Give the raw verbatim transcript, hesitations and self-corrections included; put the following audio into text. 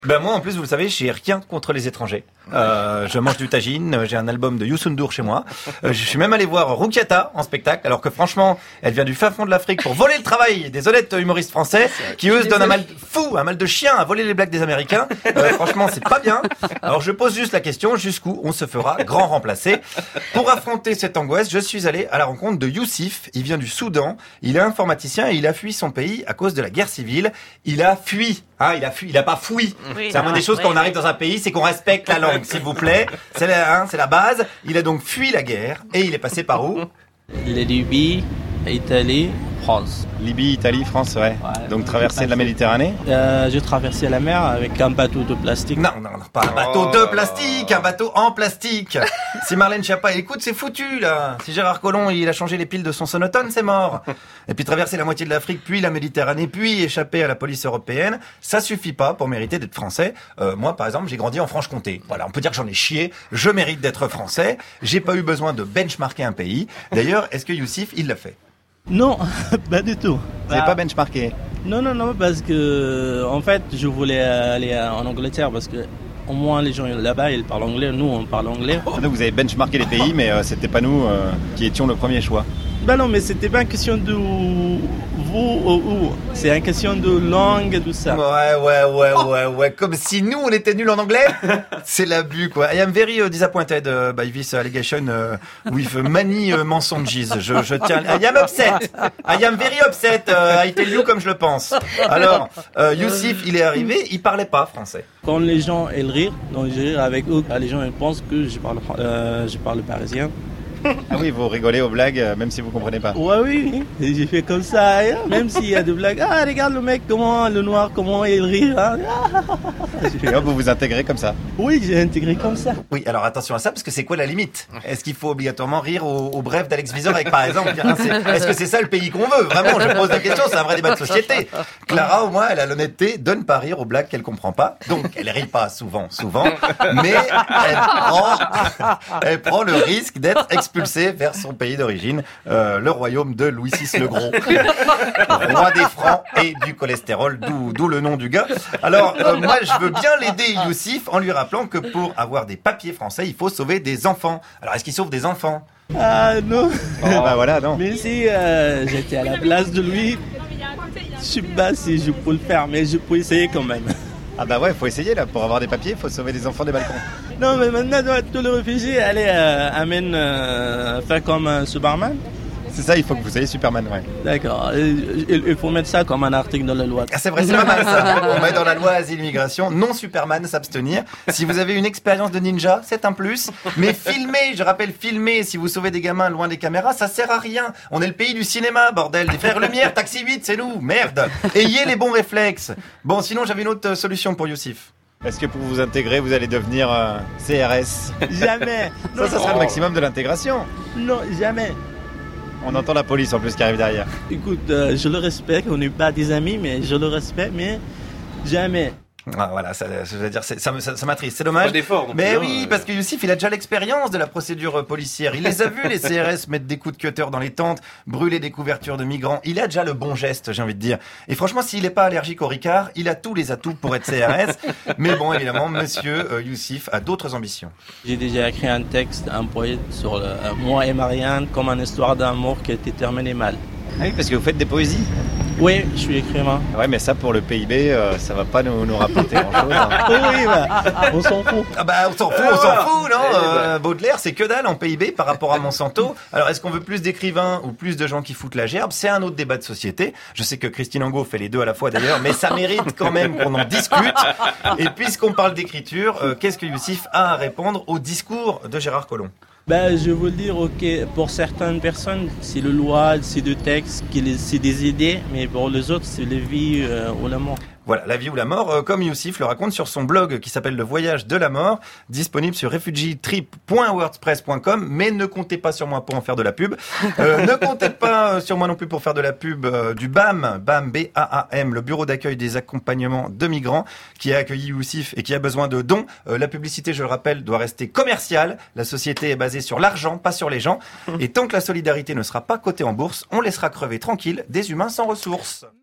Ben moi, en plus, vous le savez, j'ai rien contre les étrangers. Euh, je mange du tagine, j'ai un album de Youssou N'Dour chez moi. Euh, je suis même allé voir Roukiata en spectacle, alors que franchement, elle vient du fin fond de l'Afrique pour voler le travail des honnêtes humoristes français, qui eux se donnent un mal fou, un mal de chien à voler les blagues des Américains. Euh, franchement, c'est pas bien. Alors je pose juste la question, jusqu'où on se fera grand remplacé? Pour affronter cette angoisse, je suis allé à la rencontre de Youssif. Il vient du Soudan, il est informaticien et il a fui son pays à cause de la guerre civile. Il a fui. Ah, il a fui, il a pas foui. Oui, c'est la moindre des choses oui, quand on arrive dans un pays, c'est qu'on respecte la langue, s'il vous plaît. C'est la, hein, c'est la base. Il a donc fui la guerre et il est passé par où? La Libye, Italie, France. Libye, Italie, France, ouais. ouais donc traversée de la Méditerranée. Euh, j'ai traversé la mer avec un bateau de plastique. Non, non, non, pas un bateau oh, de plastique, un bateau en plastique. Si Marlène Schiappa écoute, c'est foutu là. Si Gérard Collomb, il a changé les piles de son sonotone, c'est mort. Et puis traverser la moitié de l'Afrique, puis la Méditerranée, puis échapper à la police européenne, ça suffit pas pour mériter d'être français. Euh, moi, par exemple, j'ai grandi en Franche-Comté. Voilà, on peut dire que j'en ai chié. Je mérite d'être français. J'ai pas eu besoin de benchmarker un pays. D'ailleurs, est-ce que Youssif, il l'a fait? Non, pas du tout. Vous n'avez bah, pas benchmarké? Non, non, non, parce que en fait, je voulais aller en Angleterre parce que au moins les gens là-bas, ils parlent anglais. Nous, on parle anglais. Oh, donc vous avez benchmarké les pays, mais euh, c'était pas nous euh, qui étions le premier choix. Ben non, mais c'était pas une question de vous ou où. C'est une question de langue et tout ça. Ouais, ouais, ouais, ouais, ouais. Comme si nous, on était nuls en anglais. C'est l'abus, quoi. I am very uh, disappointed uh, by this allegation uh, with many uh, mensonges. Je, je tiens. I am upset. I am very upset. Uh, I tell you comme je le pense. Alors, uh, Youssif, il est arrivé, il parlait pas français. Quand les gens, ils rient, donc je ris avec eux, les gens, ils pensent que je parle, euh, je parle parisien. Ah oui, vous rigolez aux blagues, même si vous comprenez pas. Ouais, oui, oui. J'ai fait comme ça, hein. Même s'il y a des blagues. Ah, regarde le mec, comment, le noir, comment il rit. Hein. Et hop, vous vous intégrez comme ça. Oui, j'ai intégré comme ça. Oui, alors attention à ça, parce que c'est quoi la limite? Est-ce qu'il faut obligatoirement rire au, au bref d'Alex Vizorek, par exemple? Hein, c'est, est-ce que c'est ça le pays qu'on veut? Vraiment, je pose la question, c'est un vrai débat de société. Clara, au moins, elle a l'honnêteté de ne pas rire aux blagues qu'elle comprend pas. Donc, elle rit pas souvent, souvent, mais elle prend, elle prend le risque d'être expulsée vers son pays d'origine, euh, le royaume de Louis six le Gros, roi des francs et du cholestérol, d'où, d'où le nom du gars. Alors, euh, moi, je veux bien l'aider, Youssif, en lui rappelant que pour avoir des papiers français, il faut sauver des enfants. Alors, est-ce qu'il sauve des enfants? Ah non. Oh, bah voilà, non. Mais si euh, j'étais à la place de lui, je sais pas si je peux le faire, mais je peux essayer quand même. Ah bah ouais, faut essayer là, pour avoir des papiers, faut sauver des enfants des balcons. Non mais maintenant, tous les réfugiés, allez, euh, amène, euh, faire comme un Superman. C'est ça, il faut que vous soyez Superman, ouais. D'accord, il, il faut mettre ça comme un article dans la loi. Ah c'est vrai, c'est pas mal ça. On met dans la loi asile-immigration, non Superman, s'abstenir. Si vous avez une expérience de ninja, c'est un plus. Mais filmer, je rappelle, filmer, si vous sauvez des gamins loin des caméras, ça sert à rien. On est le pays du cinéma, bordel. Des frères Lumière, Taxi huit, c'est nous, merde. Ayez les bons réflexes. Bon, sinon j'avais une autre solution pour Youssif. Est-ce que pour vous intégrer, vous allez devenir euh, C R S? Jamais. Ça, ça sera le maximum de l'intégration. Non, jamais. On entend la police en plus qui arrive derrière. Écoute, euh, je le respecte, on n'est pas des amis, mais je le respecte, mais jamais. Ah, voilà, ça, je veux dire, c'est, ça, ça, ça m'attriste, c'est dommage. Pas d'effort, non Mais plus, oui, hein, parce que Youssif, il a déjà l'expérience de la procédure policière. Il les a vus, les C R S, mettre des coups de cutter dans les tentes, brûler des couvertures de migrants. Il a déjà le bon geste, j'ai envie de dire. Et franchement, s'il n'est pas allergique au Ricard, il a tous les atouts pour être C R S. Mais bon, évidemment, monsieur euh, Youssif a d'autres ambitions. J'ai déjà écrit un texte, un poème sur le, euh, moi et Marianne, comme une histoire d'amour qui a été terminée mal. Ah oui, parce que vous faites des poésies. Oui, je suis écrivain. Ouais, mais ça, pour le P I B, euh, ça va pas nous, nous rapporter grand-chose. Hein. Oui, bah, on s'en fout. Ah bah, on s'en fout, on s'en fout, non euh, Baudelaire, c'est que dalle en P I B par rapport à Monsanto. Alors, est-ce qu'on veut plus d'écrivains ou plus de gens qui foutent la gerbe? C'est un autre débat de société. Je sais que Christine Angot fait les deux à la fois d'ailleurs, mais ça mérite quand même qu'on en discute. Et puisqu'on parle d'écriture, euh, qu'est-ce que Youssif a à répondre au discours de Gérard Collomb? Ben, je veux dire, ok, pour certaines personnes, c'est le loi, c'est le texte, c'est des idées, mais pour les autres, c'est la vie euh, ou la mort. Voilà, la vie ou la mort, euh, comme Youssif le raconte sur son blog qui s'appelle Le Voyage de la Mort, disponible sur refugee trip point wordpress point com, mais ne comptez pas sur moi pour en faire de la pub. Euh, ne comptez pas sur moi non plus pour faire de la pub euh, du B A M, B A M, B A A M, le bureau d'accueil des accompagnements de migrants, qui a accueilli Youssif et qui a besoin de dons. Euh, la publicité, je le rappelle, doit rester commerciale. La société est basée sur l'argent, pas sur les gens. Et tant que la solidarité ne sera pas cotée en bourse, on laissera crever tranquille des humains sans ressources.